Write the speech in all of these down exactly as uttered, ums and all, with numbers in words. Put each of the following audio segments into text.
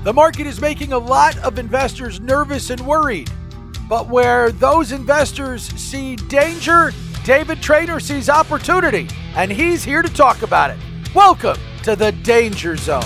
The market is making a lot of investors nervous and worried. But where those investors see danger, David Traynor sees opportunity, and he's here to talk about it. Welcome to the Danger Zone.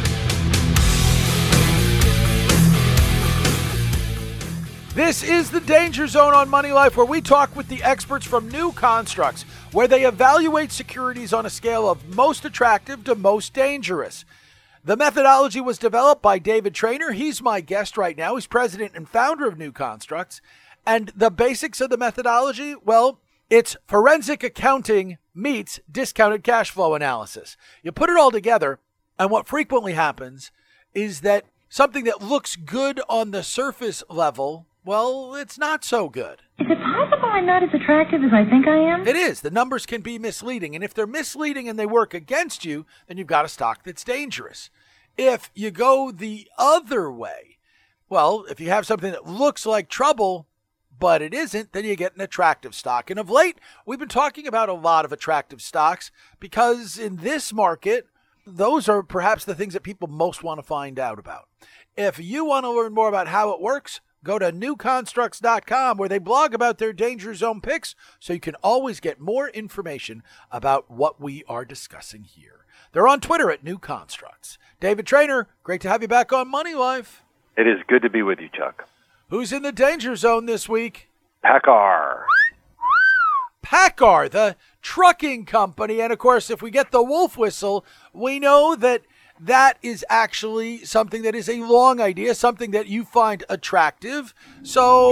This is the Danger Zone on Money Life, where we talk with the experts from New Constructs, where they evaluate securities on a scale of most attractive to most dangerous. The methodology was developed by David Traynor. He's my guest right now. He's president and founder of New Constructs. And the basics of the methodology, well, it's forensic accounting meets discounted cash flow analysis. You put it all together, and what frequently happens is that something that looks good on the surface level, well, it's not so good. Is it possible I'm not as attractive as I think I am? It is. The numbers can be misleading. And if they're misleading and they work against you, then you've got a stock that's dangerous. If you go the other way, well, if you have something that looks like trouble, but it isn't, then you get an attractive stock. And of late, we've been talking about a lot of attractive stocks because in this market, those are perhaps the things that people most want to find out about. If you want to learn more about how it works, go to new constructs dot com, where they blog about their Danger Zone picks, so you can always get more information about what we are discussing here. They're on Twitter at New Constructs. David Traynor, great to have you back on Money Life. It is good to be with you, Chuck. Who's in the Danger Zone this week? PACCAR. PACCAR, the trucking company. And, of course, if we get the wolf whistle, we know that that is actually something that is a long idea, something that you find attractive. So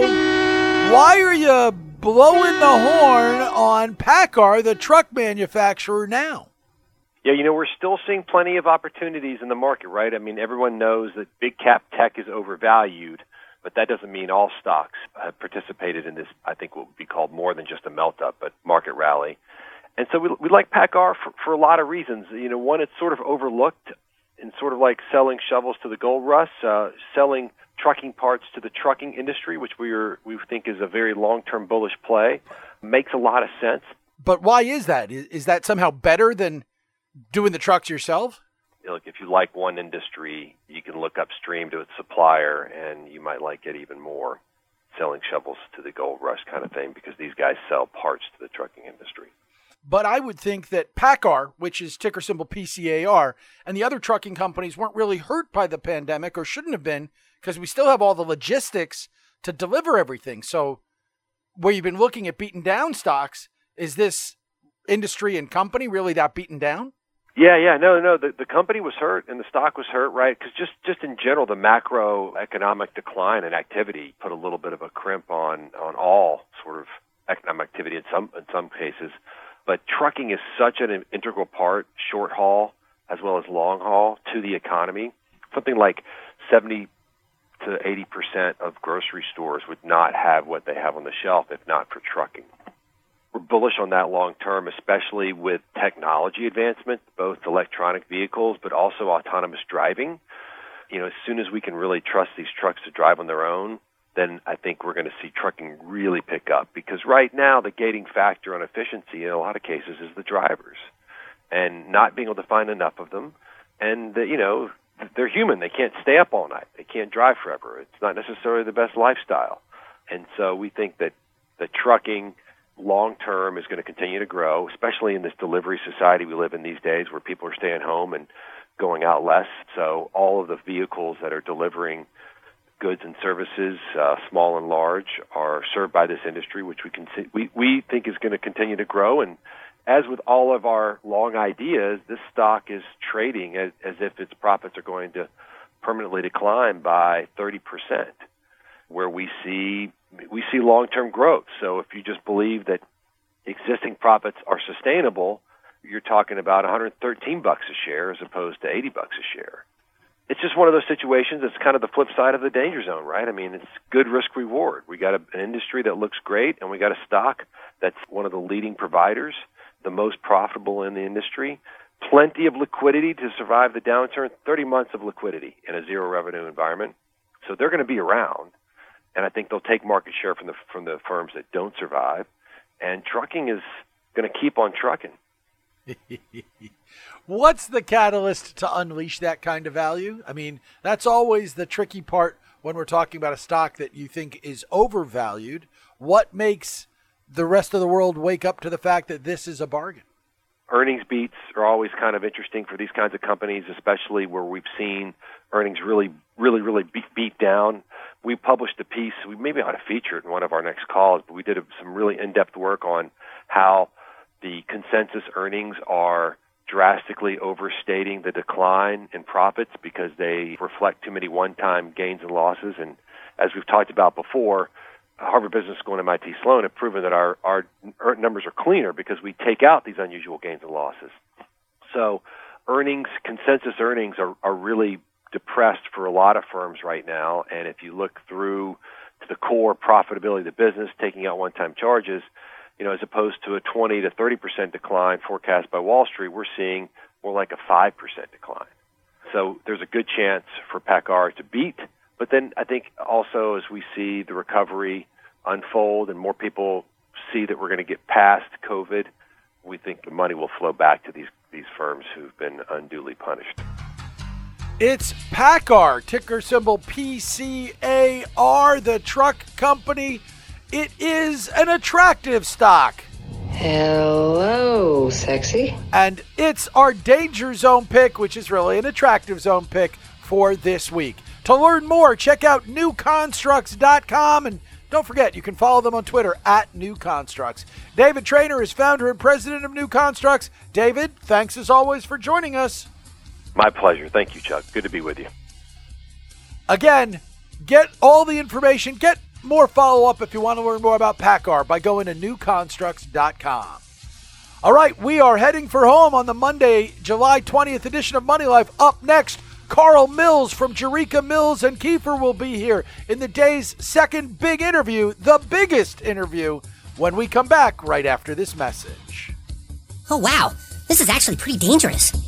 why are you blowing the horn on PACCAR, the truck manufacturer, now? Yeah, you know, we're still seeing plenty of opportunities in the market, right? I mean, everyone knows that big cap tech is overvalued, but that doesn't mean all stocks have participated in this, I think what would be called more than just a melt-up, but market rally. And so we, we like PACCAR for, for a lot of reasons. You know, one, it's sort of overlooked. And sort of like selling shovels to the gold rush, uh, selling trucking parts to the trucking industry, which we are, we think is a very long-term bullish play, makes a lot of sense. But why is that? Is, is that somehow better than doing the trucks yourself? Look, if you like one industry, you can look upstream to its supplier, and you might like it even more, selling shovels to the gold rush kind of thing, because these guys sell parts to the trucking industry. But I would think that PACCAR, which is ticker symbol P C A R, and the other trucking companies weren't really hurt by the pandemic, or shouldn't have been, because we still have all the logistics to deliver everything. So where you've been looking at beaten down stocks, is this industry and company really that beaten down? Yeah, yeah, no, no, the, the company was hurt and the stock was hurt, right? Because just, just in general, the macroeconomic decline and activity put a little bit of a crimp on, on all sort of economic activity in some in some cases. But trucking is such an integral part, short haul as well as long haul, to the economy. Something like seventy to eighty percent of grocery stores would not have what they have on the shelf if not for trucking. We're bullish on that long term, especially with technology advancement, both electronic vehicles but also autonomous driving. You know, as soon as we can really trust these trucks to drive on their own, then I think we're going to see trucking really pick up. Because right now, the gating factor on efficiency in a lot of cases is the drivers, and not being able to find enough of them. And, the, you know, they're human. They can't stay up all night. They can't drive forever. It's not necessarily the best lifestyle. And so we think that the trucking long-term is going to continue to grow, especially in this delivery society we live in these days where people are staying home and going out less. So all of the vehicles that are delivering goods and services, uh, small and large, are served by this industry, which we can see, we, we think is going to continue to grow. And as with all of our long ideas, this stock is trading as, as if its profits are going to permanently decline by thirty percent, where we see we see long-term growth. So if you just believe that existing profits are sustainable, you're talking about one hundred thirteen bucks a share as opposed to eighty bucks a share. It's just one of those situations. It's kind of the flip side of the danger zone, right? I mean, it's good risk reward. We got a, an industry that looks great, and we got a stock that's one of the leading providers, the most profitable in the industry, plenty of liquidity to survive the downturn, thirty months of liquidity in a zero revenue environment. So they're going to be around, and I think they'll take market share from the from the firms that don't survive. And trucking is going to keep on trucking. What's the catalyst to unleash that kind of value? I mean, that's always the tricky part when we're talking about a stock that you think is overvalued. What makes the rest of the world wake up to the fact that this is a bargain? Earnings beats are always kind of interesting for these kinds of companies, especially where we've seen earnings really, really, really beat, beat down. We published a piece, we maybe ought to feature it in one of our next calls, but we did some really in-depth work on how the consensus earnings are drastically overstating the decline in profits because they reflect too many one-time gains and losses. And as we've talked about before, Harvard Business School and M I T Sloan have proven that our, our numbers are cleaner because we take out these unusual gains and losses. So earnings, consensus earnings are, are really depressed for a lot of firms right now. And if you look through to the core profitability of the business, taking out one-time charges, you know, as opposed to a twenty to thirty percent decline forecast by Wall Street, we're seeing more like a five percent decline. So there's a good chance for PACCAR to beat. But then I think also as we see the recovery unfold and more people see that we're going to get past COVID, we think the money will flow back to these, these firms who've been unduly punished. It's PACCAR, ticker symbol P C A R, the truck company. It is an attractive stock. Hello, sexy. And it's our danger zone pick, which is really an attractive zone pick for this week. To learn more, check out new constructs dot com, and don't forget, you can follow them on Twitter at New Constructs. David Traynor is founder and president of New Constructs. David, thanks as always for joining us. My pleasure. Thank you, Chuck. Good to be with you. Again, get all the information, get more follow-up if you want to learn more about PACCAR by going to new constructs dot com. All right, we are heading for home on the Monday, July twentieth edition of Money Life. Up next, Carl Mills from Jerica Mills and Kiefer will be here in the day's second big interview, the biggest interview, when we come back right after this message. Oh, wow. This is actually pretty dangerous.